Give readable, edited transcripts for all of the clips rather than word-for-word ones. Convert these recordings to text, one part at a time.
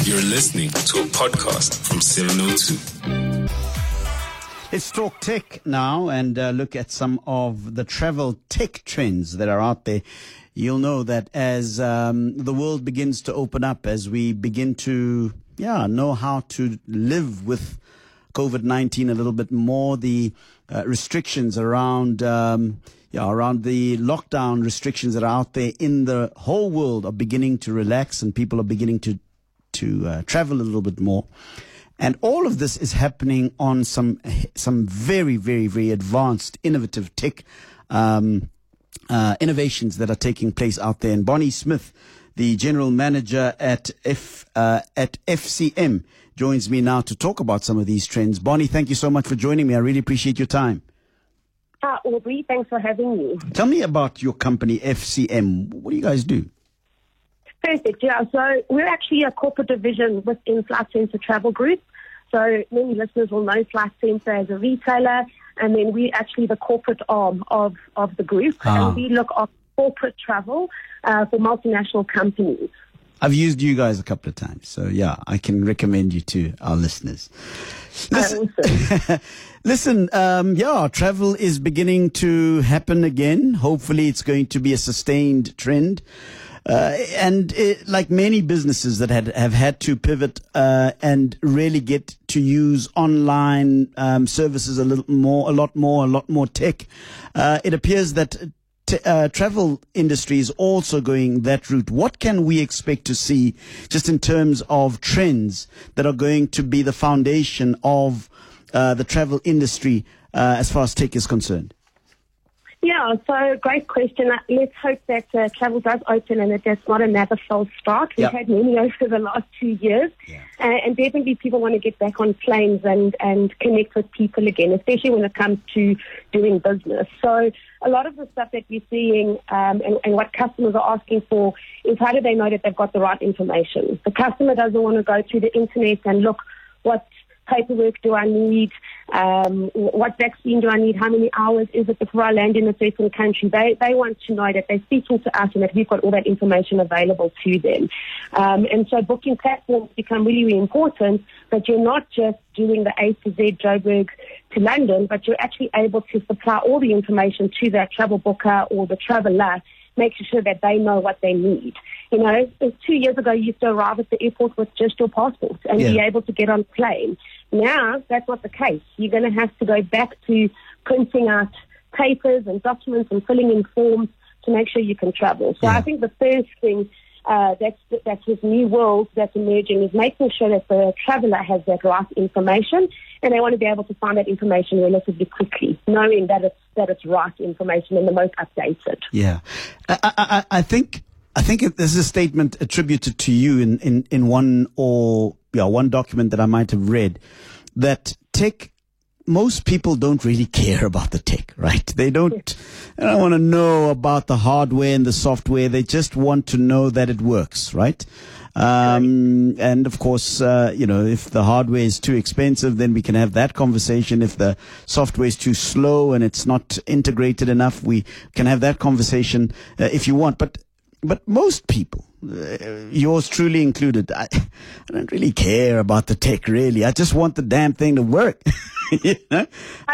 You're listening to a podcast from 702. Let's talk tech now and look at some of the travel tech trends that are out there. You'll know that as the world begins to open up, as we begin to know how to live with COVID-19 a little bit more, the restrictions around around the lockdown restrictions that are out there in the whole world are beginning to relax, and people are beginning to travel a little bit more. And all of this is happening on some very, very, very advanced, innovative tech innovations that are taking place out there. And Bonnie Smith, the general manager at FCM, joins me now to talk about some of these trends. Bonnie, thank you so much for joining me. I really appreciate your time. Aubrey, thanks for having me. Tell me about your company, FCM. What do you guys do? Perfect, yeah. So we're actually a corporate division within Flight Centre Travel Group. So many listeners will know Flight Centre as a retailer, and then we're actually the corporate arm of the group. And we look after corporate travel for multinational companies. I've used you guys a couple of times, so yeah, I can recommend you to our listeners. Listen, travel is beginning to happen again. Hopefully it's going to be a sustained trend. Like many businesses that have had to pivot and really get to use online services a lot more tech, it appears that travel industry is also going that route. What can we expect to see just in terms of trends that are going to be the foundation of the travel industry as far as tech is concerned? Yeah, so great question. Let's hope that travel does open and that that's not another false start. We've had many over the last 2 years. Yeah. And definitely people want to get back on planes and connect with people again, especially when it comes to doing business. So a lot of the stuff that we're seeing and what customers are asking for is how do they know that they've got the right information? The customer doesn't want to go through the internet and look what paperwork do I need, what vaccine do I need, how many hours is it before I land in a certain country. They want to know that they're speaking to us and that we've got all that information available to them. And so booking platforms become really, really important, that you're not just doing the A to Z Joburg to London, but you're actually able to supply all the information to that travel booker or the traveler, making sure that they know what they need. You know, 2 years ago, you used to arrive at the airport with just your passport and be able to get on a plane. Now, that's not the case. You're going to have to go back to printing out papers and documents and filling in forms to make sure you can travel. So I think the first thing that's this new world that's emerging is making sure that the traveler has that right information, and they want to be able to find that information relatively quickly, knowing that it's right information and the most updated. Yeah, I think there's a statement attributed to you in one document that I might have read, that most people don't really care about the tech, right? They don't want to know about the hardware and the software. They just want to know that it works, right? And of course, if the hardware is too expensive, then we can have that conversation. If the software is too slow and it's not integrated enough, we can have that conversation if you want. But most people, yours truly included, I don't really care about the tech, really. I just want the damn thing to work. You know?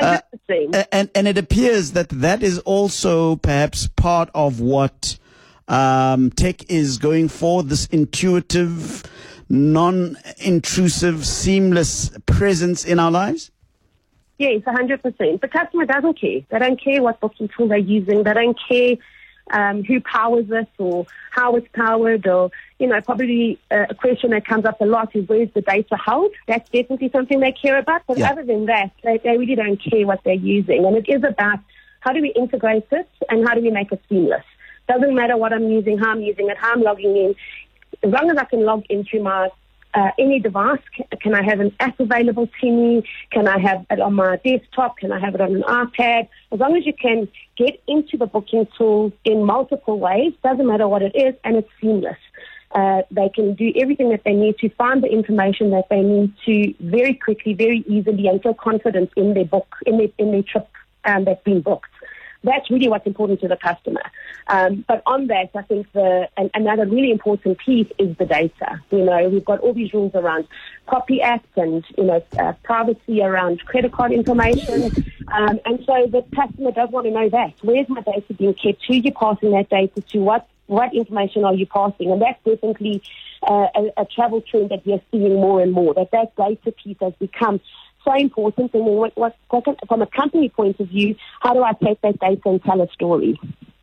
And it appears that is also perhaps part of what tech is going for, this intuitive, non-intrusive, seamless presence in our lives? Yes, 100%. The customer doesn't care. They don't care what booking tool they're using. They don't care who powers it or how it's powered, or, probably a question that comes up a lot is where's the data held? That's definitely something they care about. But other than that, they really don't care what they're using. And it is about how do we integrate it and how do we make it seamless. Doesn't matter what I'm using, how I'm using it, how I'm logging in. As long as I can log into my any device, can I have an app available to me? Can I have it on my desktop? Can I have it on an iPad? As long as you can get into the booking tool in multiple ways, doesn't matter what it is, and it's seamless. They can do everything that they need to find the information that they need to very quickly, very easily, and feel confident in their book, in their trip that's been booked. that's really what's important to the customer. But on that, I think another really important piece is the data. We've got all these rules around Copy Act and, privacy around credit card information. And so the customer does want to know that. Where's my data being kept? Who are you passing that data to? What information are you passing? And that's definitely a travel trend that we're seeing more and more, that data piece has become so important. And then from a company point of view, how do I take that data and tell a story?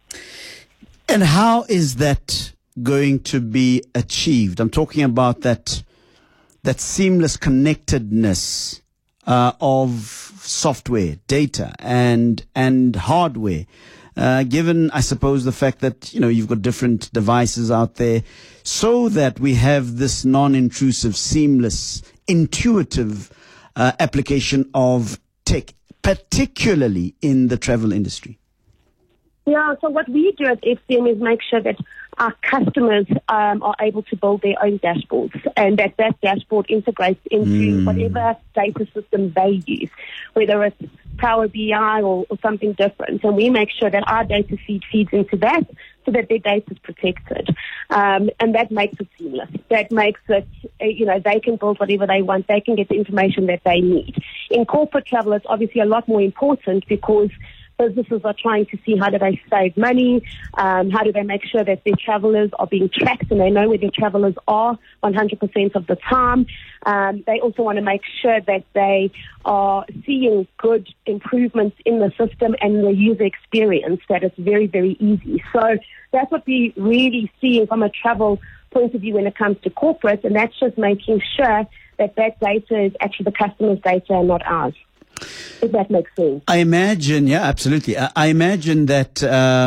And how is that going to be achieved? I'm talking about that seamless connectedness of software, data, and hardware. Given, I suppose, the fact that, you've got different devices out there, so that we have this non-intrusive, seamless, intuitive application of tech, particularly in the travel industry. Yeah, so what we do at FCM is make sure that our customers are able to build their own dashboards, and that dashboard integrates into whatever data system they use, whether it's Power BI or something different. And we make sure that our data feeds into that so that their data is protected. And that makes it seamless. That makes it, they can build whatever they want. They can get the information that they need. In corporate travel, it's obviously a lot more important because businesses are trying to see how do they save money, how do they make sure that their travelers are being tracked and they know where their travelers are 100% of the time. They also want to make sure that they are seeing good improvements in the system and the user experience, that it's very, very easy. So that's what we really see from a travel point of view when it comes to corporate, and that's just making sure that data is actually the customer's data and not ours. If that makes sense. I imagine, yeah, absolutely. I imagine that,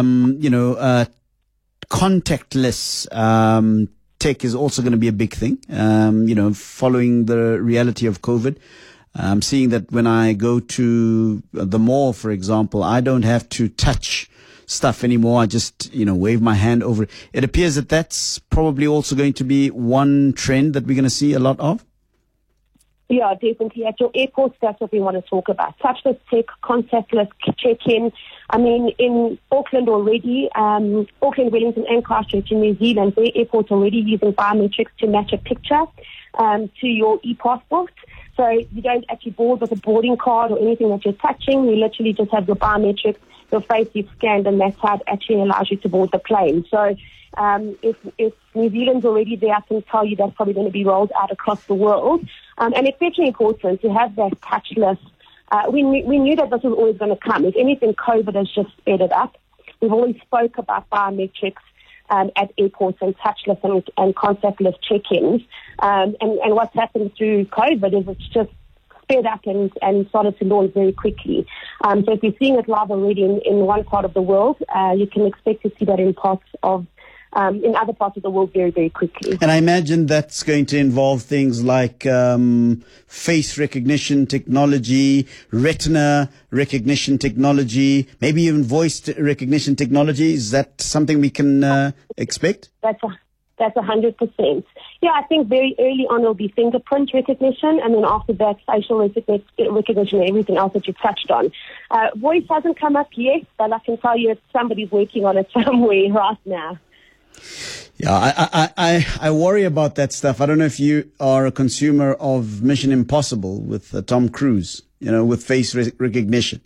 contactless tech is also going to be a big thing, following the reality of COVID. Seeing that when I go to the mall, for example, I don't have to touch stuff anymore. I just, wave my hand over it. It appears that that's probably also going to be one trend that we're going to see a lot of. Yeah, definitely. At your airports, that's what we want to talk about. Touchless tech, contactless check-in. I mean, in Auckland already, Auckland, Wellington and Christchurch in New Zealand, their airports already using biometrics to match a picture to your e-passport. So you don't actually board with a boarding card or anything that you're touching. You literally just have your biometrics, your face you've scanned, and that's how it actually allows you to board the plane. So if New Zealand's already there, I can tell you that's probably going to be rolled out across the world. And it's actually important to have that touchless. We knew that this was always going to come. If anything, COVID has just sped it up. We've always spoke about biometrics at airports and touchless and contactless check-ins. And what's happened through COVID is it's just sped up and started to launch very quickly. So if you're seeing it live already in one part of the world, you can expect to see that in other parts of the world very, very quickly. And I imagine that's going to involve things like face recognition technology, retina recognition technology, maybe even voice recognition technology. Is that something we can expect? That's 100%. Yeah, I think very early on it'll be fingerprint recognition, and then after that, facial recognition and everything else that you touched on. Voice hasn't come up yet, but I can tell you somebody's working on it somewhere right now. Yeah, I worry about that stuff. I don't know if you are a consumer of Mission Impossible with Tom Cruise, with face recognition.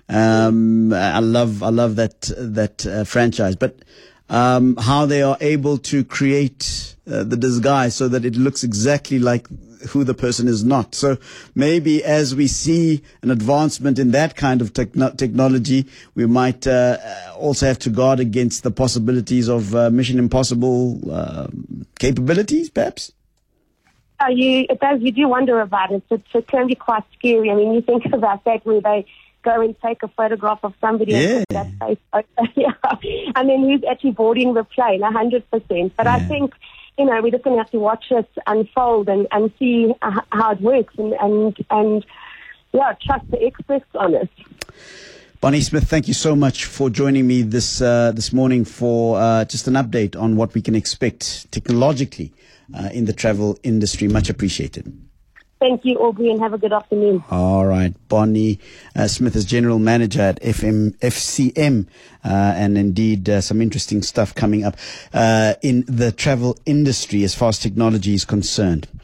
I love that franchise, but how they are able to create the disguise so that it looks exactly like who the person is not. So maybe as we see an advancement in that kind of technology, we might also have to guard against the possibilities of Mission Impossible capabilities, perhaps? You do wonder about it. It can be quite scary. I mean, you think about that where they go and take a photograph of somebody and put that face. Yeah. And then who's actually boarding the plane, 100%. But I think, we're just going to have to watch it unfold and see how it works and trust the experts on it. Bonnie Smith, thank you so much for joining me this morning for just an update on what we can expect technologically in the travel industry. Much appreciated. Thank you, Aubrey, and have a good afternoon. All right. Bonnie Smith is General Manager at FCM, and indeed some interesting stuff coming up in the travel industry as far as technology is concerned.